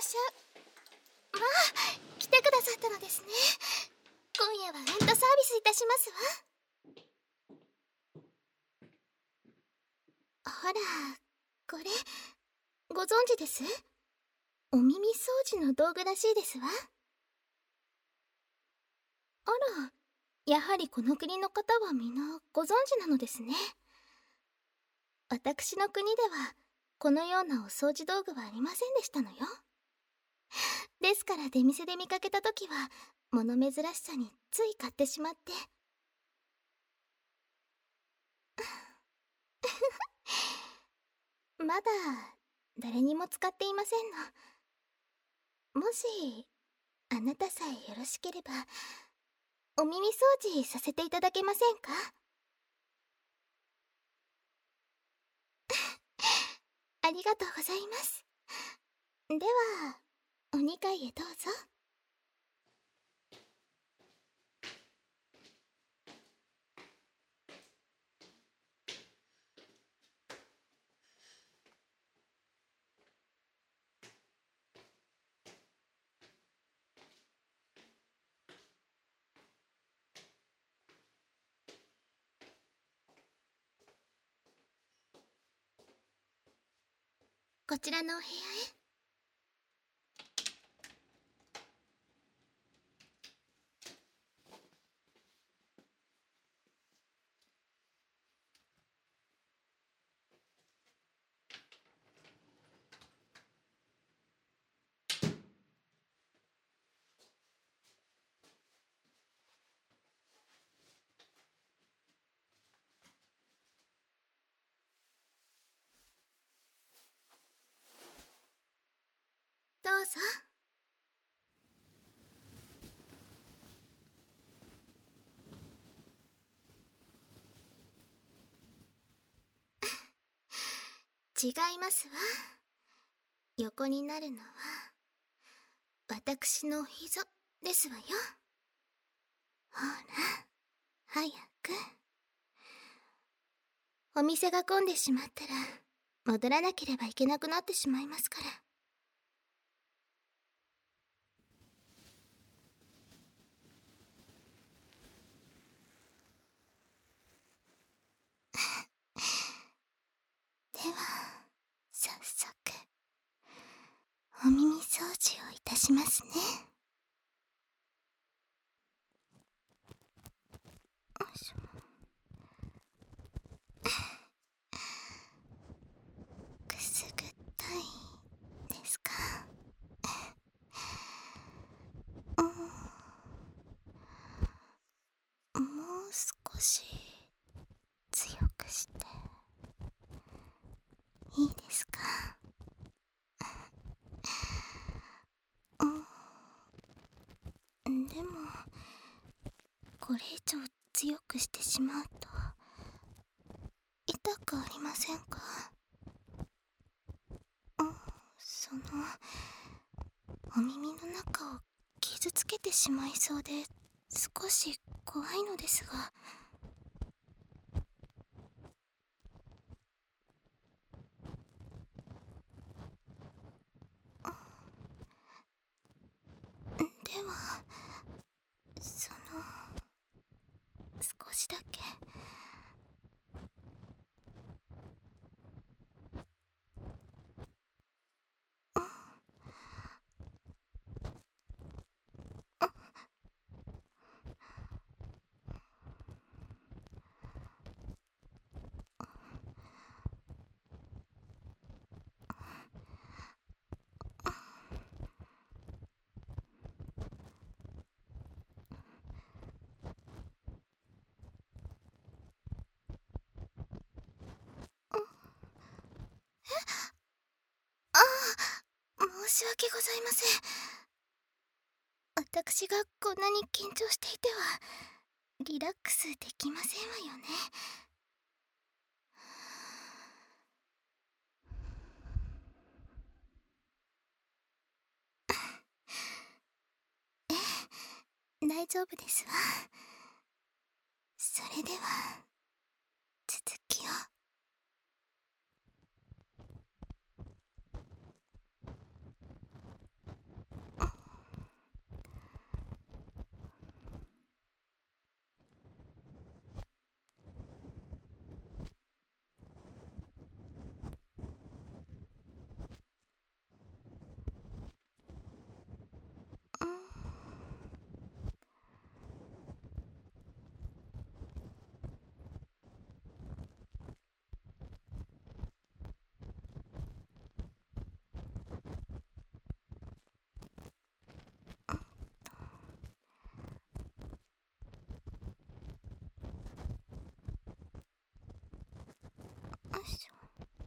っしゃ。まあ、来てくださったのですね。今夜はうんとサービスいたしますわ。ほら、これ、ご存知です？お耳掃除の道具らしいですわ。あら、やはりこの国の方は皆ご存知なのですね。私の国では、このようなお掃除道具はありませんでしたのよ。ですから出店で見かけた時は、物珍しさについ買ってしまって。まだ誰にも使っていませんの。もしあなたさえよろしければお耳掃除させていただけませんか？ありがとうございます。ではお二階へどうぞ。こちらのお部屋へ。どうぞ。違いますわ。横になるのは私の膝ですわよ。ほら、早く。お店が混んでしまったら戻らなければいけなくなってしまいますから。では早速お耳掃除をいたしますね。よいしょ。くすぐったいですか？もう少し強くしていいですか？でもこれ以上強くしてしまうと痛くありませんか？そのお耳の中を傷つけてしまいそうで少し怖いのですが。では少しだけ。申し訳ございません。私がこんなに緊張していてはリラックスできませんわよね。ええ、大丈夫ですわ。それでは続きを。 いしょ。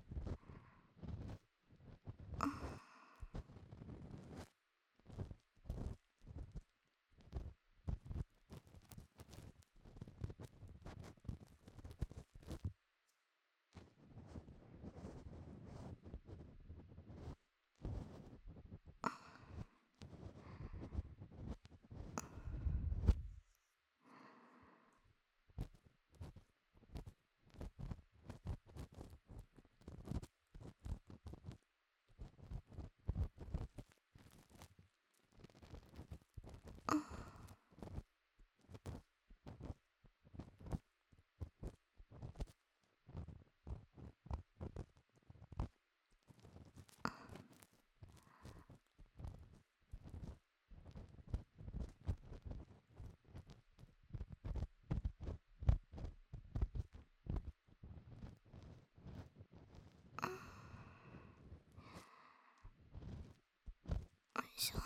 よいしょ。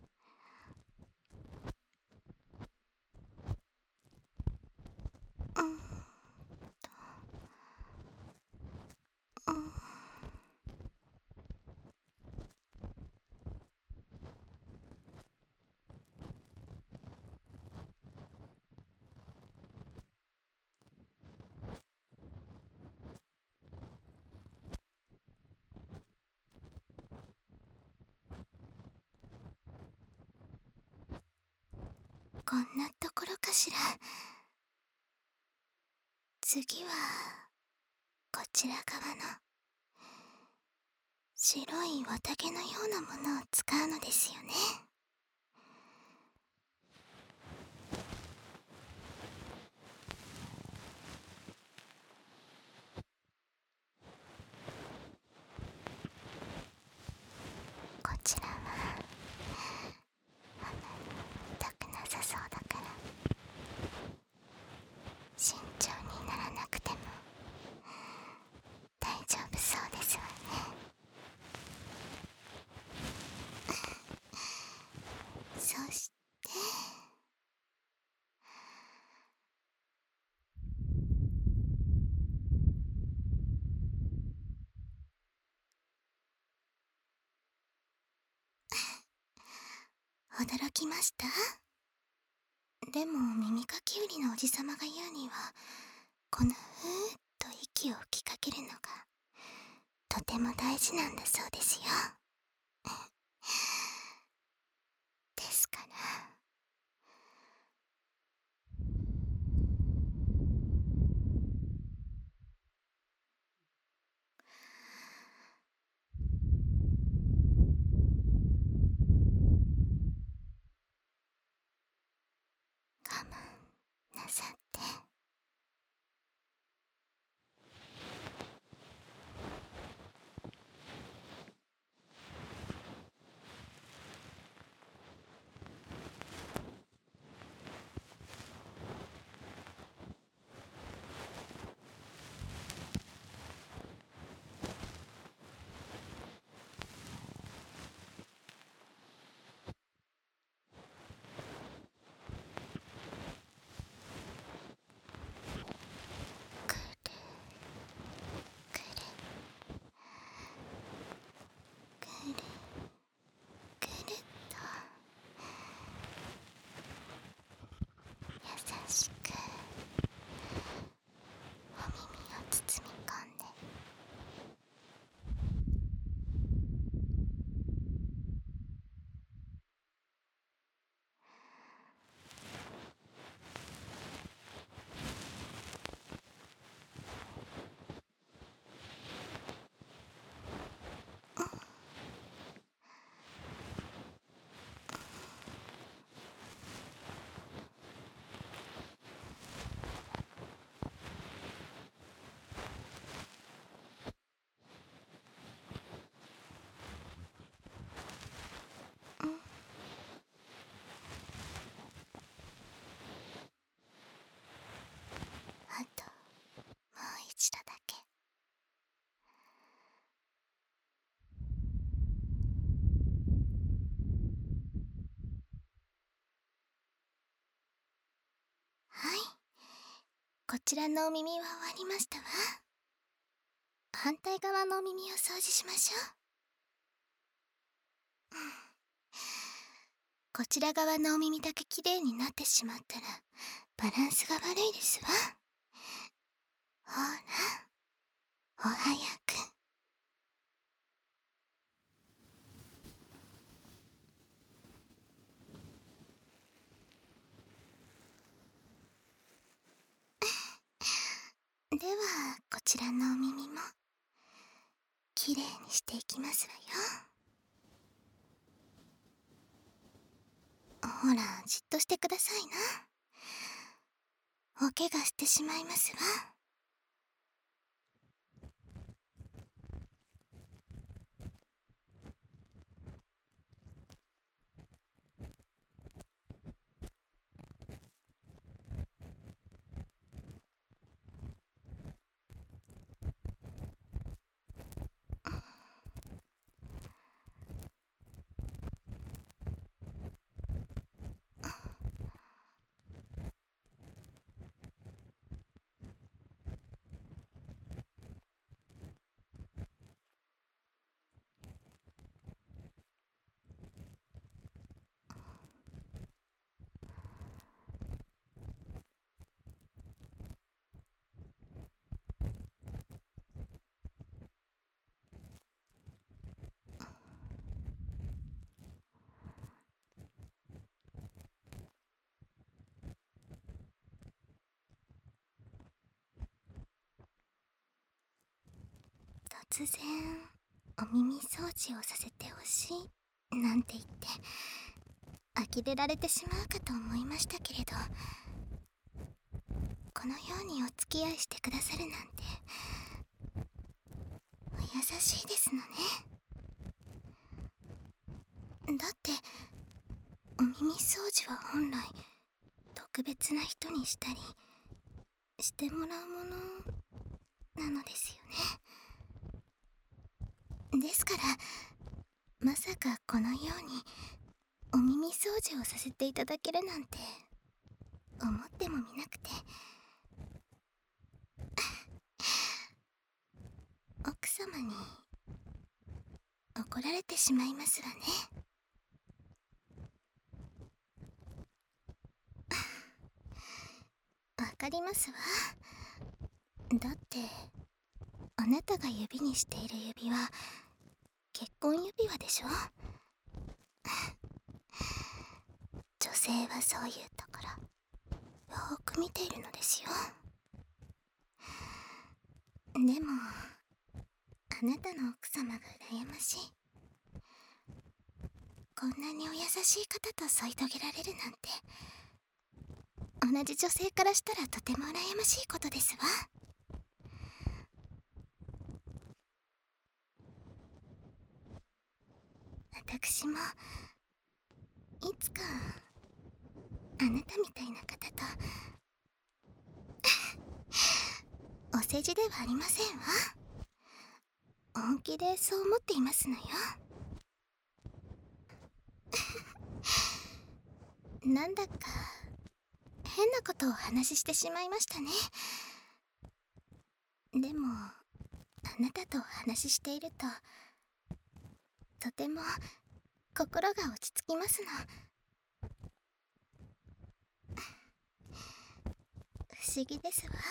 こんなところかしら。次はこちら側の白い綿毛のようなものを使うのですよね。こちらはあまり痛くなさそうだから慎重にならなくても大丈夫そうですわね。そして驚きました？でも耳かき売りのおじさまが言うには、このふーっと息を吹きかけるのがとても大事なんだそうですよ。ですから我慢なさって。くるくるくるくるっと優しくお耳を包み込んで。あともう一度だけ。はい、こちらのお耳は終わりましたわ。 反対側のお耳を掃除しましょう。こちら側のお耳だけきれいになってしまったらバランスが悪いですわ。ほら、お早く。ではこちらのお耳もきれいにしていきますわよ。ほら、じっとしてくださいな。お怪我してしまいますわ。突然お耳掃除をさせてほしいなんて言って呆れられてしまうかと思いましたけれど、このようにお付き合いしてくださるなんてお優しいですのね。だってお耳掃除は本来特別な人にしたりしてもらうものなのですよね。ですからまさかこのようにお耳掃除をさせていただけるなんて思ってもみなくて、奥様に怒られてしまいますわね。わかりますわ。だってあなたが指にしている指輪結婚指輪でしょ。女性はそういうところよーく見ているのですよ。でもあなたの奥様が羨ましい。こんなにお優しい方と添い遂げられるなんて同じ女性からしたらとても羨ましいことですわ。私もいつかあなたみたいな方とお世辞ではありませんわ。本気でそう思っていますのよ。なんだか変なことをお話ししてしまいましたね。でもあなたとお話ししているととても心が落ち着きますの。不思議ですわ。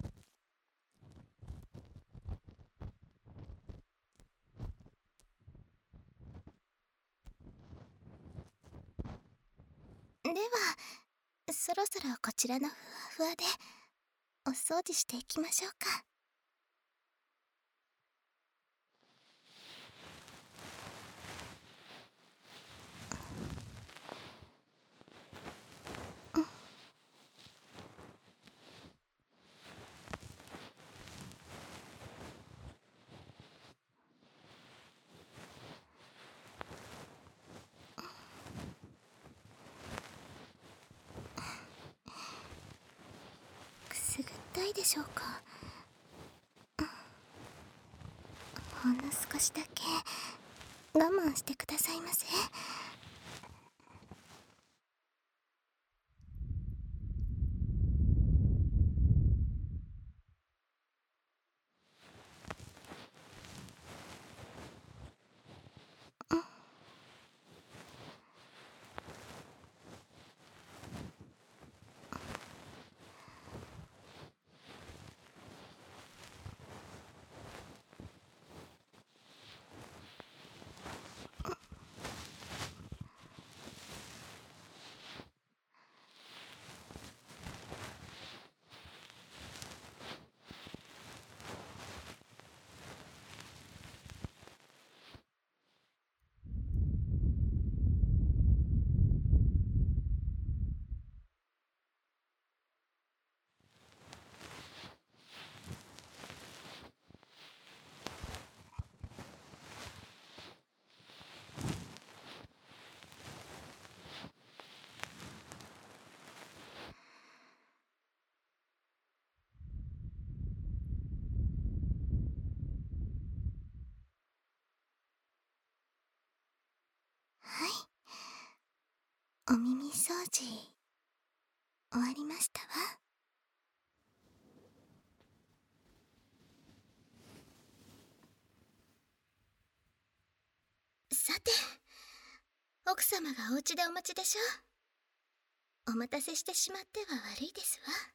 ではそろそろこちらのふわふわでお掃除していきましょうか。くすぐったいでしょうか。ほんの少しだけ我慢してくださいませ。 お耳掃除終わりましたわ。さて、奥様がお家でお待ちでしょ。お待たせしてしまっては悪いですわ。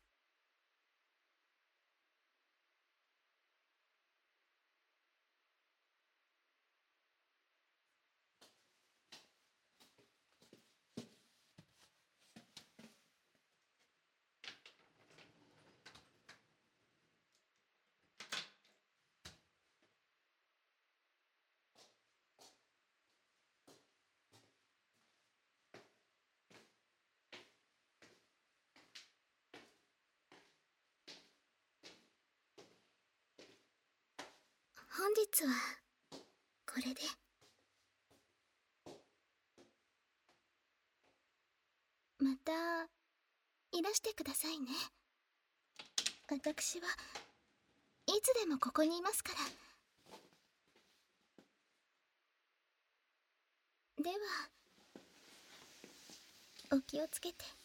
本日はこれで。またいらしてくださいね。私はいつでもここにいますから。ではお気をつけて。